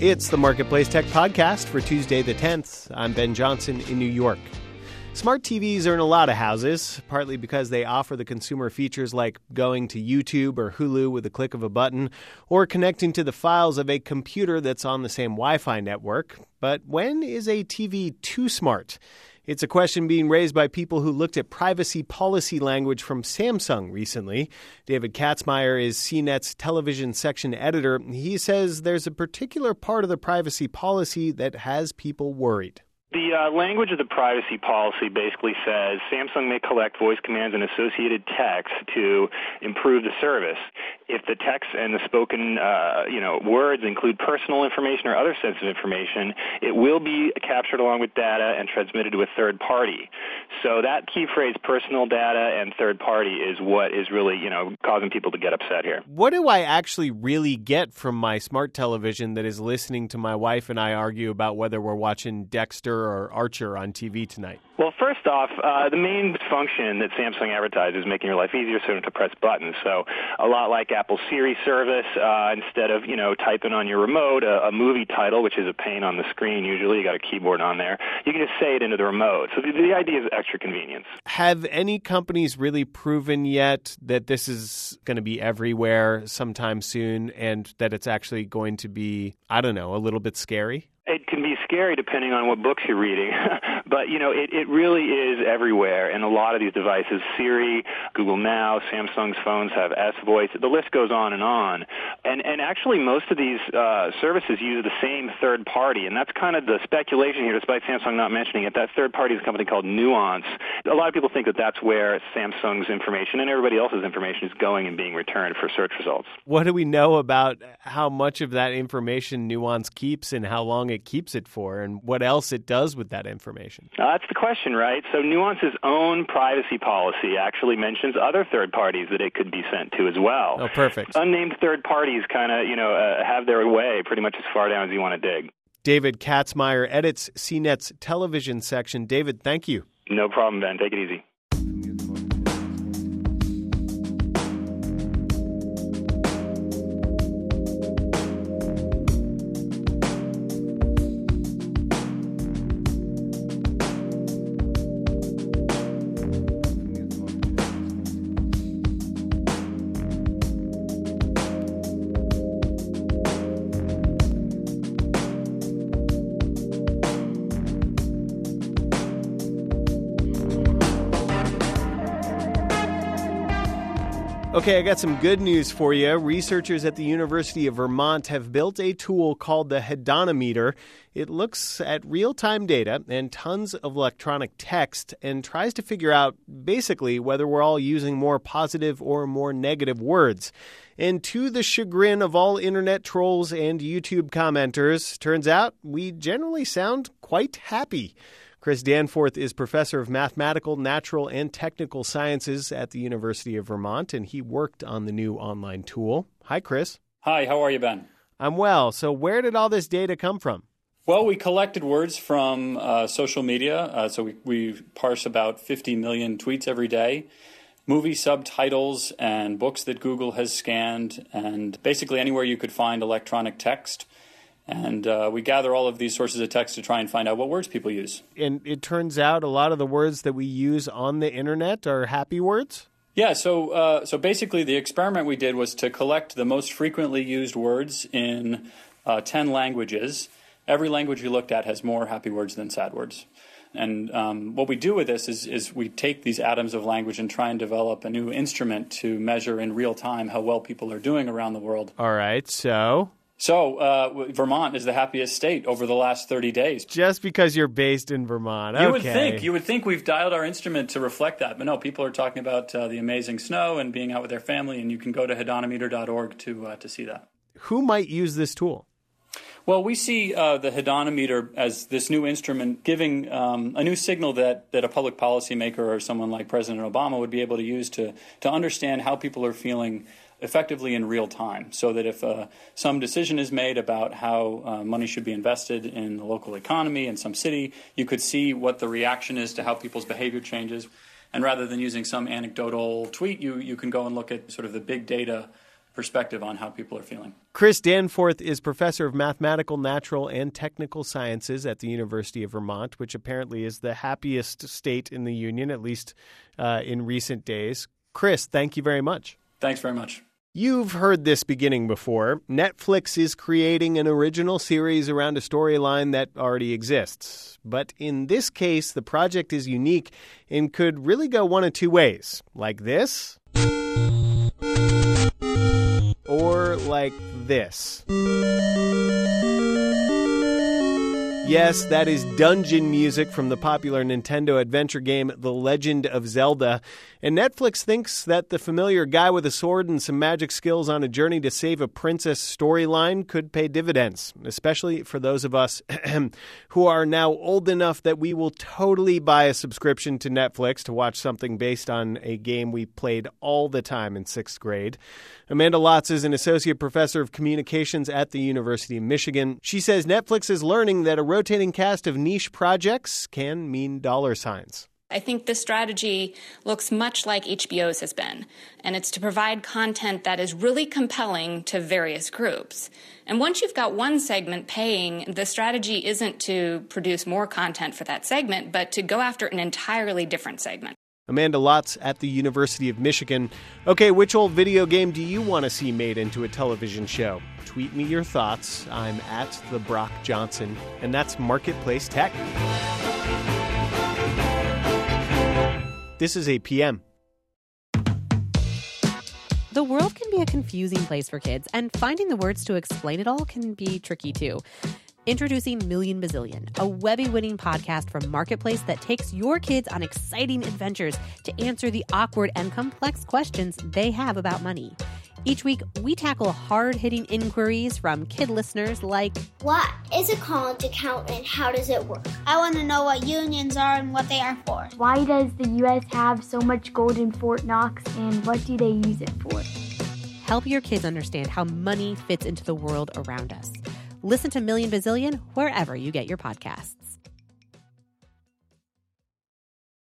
It's the Marketplace Tech Podcast for Tuesday the 10th. I'm Ben Johnson in New York. Smart TVs are in a lot of houses, partly because they offer the consumer features like going to YouTube or Hulu with a click of a button, or connecting to the files of a computer that's on the same Wi-Fi network. But when is a TV too smart? It's a question being raised by people who looked at privacy policy language from Samsung recently. David Katzmeier is CNET's television section editor. He says there's a particular part of the privacy policy that has people worried. The language of the privacy policy basically says Samsung may collect voice commands and associated text to improve the service. If the text and the spoken, words include personal information or other sensitive information, it will be captured along with data and transmitted to a third party. So that key phrase, personal data and third party, is what is really, causing people to get upset here. What do I actually really get from my smart television that is listening to my wife and I argue about whether we're watching Dexter or Archer on TV tonight? Well, first off, the main function that Samsung advertises is making your life easier, so you don't have to press buttons. So a lot like Apple's Siri service, instead of, typing on your remote a movie title, which is a pain on the screen usually, you got a keyboard on there, you can just say it into the remote. So the idea is extra convenience. Have any companies really proven yet that this is going to be everywhere sometime soon and that it's actually going to be, a little bit scary? It can be scary depending on what books you're reading, but, it really is everywhere. And a lot of these devices, Siri, Google Now, Samsung's phones have S-Voice, the list goes on. And actually most of these services use the same third party, and that's kind of the speculation here, despite Samsung not mentioning it. That third party is a company called Nuance. A lot of people think that that's where Samsung's information and everybody else's information is going and being returned for search results. What do we know about how much of that information Nuance keeps and how long it keeps it for, and what else it does with that information? That's the question, right? So Nuance's own privacy policy actually mentions other third parties that it could be sent to as well. Oh, perfect. Unnamed third parties kind of, have their way pretty much as far down as you want to dig. David Katzmeier edits CNET's television section. David, thank you. No problem, Ben. Take it easy. Okay, I got some good news for you. Researchers at the University of Vermont have built a tool called the Hedonometer. It looks at real-time data and tons of electronic text and tries to figure out basically whether we're all using more positive or more negative words. And to the chagrin of all internet trolls and YouTube commenters, turns out we generally sound quite happy. Chris Danforth is professor of mathematical, natural, and technical sciences at the University of Vermont, and he worked on the new online tool. Hi, Chris. Hi, how are you, Ben? I'm well. So where did all this data come from? Well, we collected words from social media. So we parse about 50 million tweets every day, movie subtitles and books that Google has scanned, and basically anywhere you could find electronic text. And we gather all of these sources of text to try and find out what words people use. And it turns out a lot of the words that we use on the internet are happy words? Yeah, so basically the experiment we did was to collect the most frequently used words in 10 languages. Every language we looked at has more happy words than sad words. And what we do with this is we take these atoms of language and try and develop a new instrument to measure in real time how well people are doing around the world. All right, So Vermont is the happiest state over the last 30 days. Just because you're based in Vermont. Okay. You would think we've dialed our instrument to reflect that. But no, people are talking about the amazing snow and being out with their family, and you can go to hedonometer.org to see that. Who might use this tool? Well, we see the Hedonometer as this new instrument giving a new signal that a public policymaker or someone like President Obama would be able to use to understand how people are feeling effectively in real time, so that if some decision is made about how money should be invested in the local economy in some city, you could see what the reaction is to how people's behavior changes. And rather than using some anecdotal tweet, you can go and look at sort of the big data perspective on how people are feeling. Chris Danforth is professor of mathematical, natural, and technical sciences at the University of Vermont, which apparently is the happiest state in the union, at least in recent days. Chris, thank you very much. Thanks very much. You've heard this beginning before. Netflix is creating an original series around a storyline that already exists. But in this case, the project is unique and could really go one of two ways. Like this, or like this. Yes, that is dungeon music from the popular Nintendo adventure game The Legend of Zelda. And Netflix thinks that the familiar guy with a sword and some magic skills on a journey to save a princess storyline could pay dividends, especially for those of us who are now old enough that we will totally buy a subscription to Netflix to watch something based on a game we played all the time in 6th grade. Amanda Lotz is an associate professor of communications at the University of Michigan. She says Netflix is learning that a rotating cast of niche projects can mean dollar signs. I think this strategy looks much like HBO's has been, and it's to provide content that is really compelling to various groups. And once you've got one segment paying, the strategy isn't to produce more content for that segment, but to go after an entirely different segment. Amanda Lotz at the University of Michigan. Okay, which old video game do you want to see made into a television show? Tweet me your thoughts. I'm at the Brock Johnson, and that's Marketplace Tech. This is APM. The world can be a confusing place for kids, and finding the words to explain it all can be tricky too. Introducing Million Bazillion, a Webby-winning podcast from Marketplace that takes your kids on exciting adventures to answer the awkward and complex questions they have about money. Each week, we tackle hard-hitting inquiries from kid listeners like, what is a college account and how does it work? I want to know what unions are and what they are for. Why does the U.S. have so much gold in Fort Knox and what do they use it for? Help your kids understand how money fits into the world around us. Listen to Million Bazillion wherever you get your podcasts.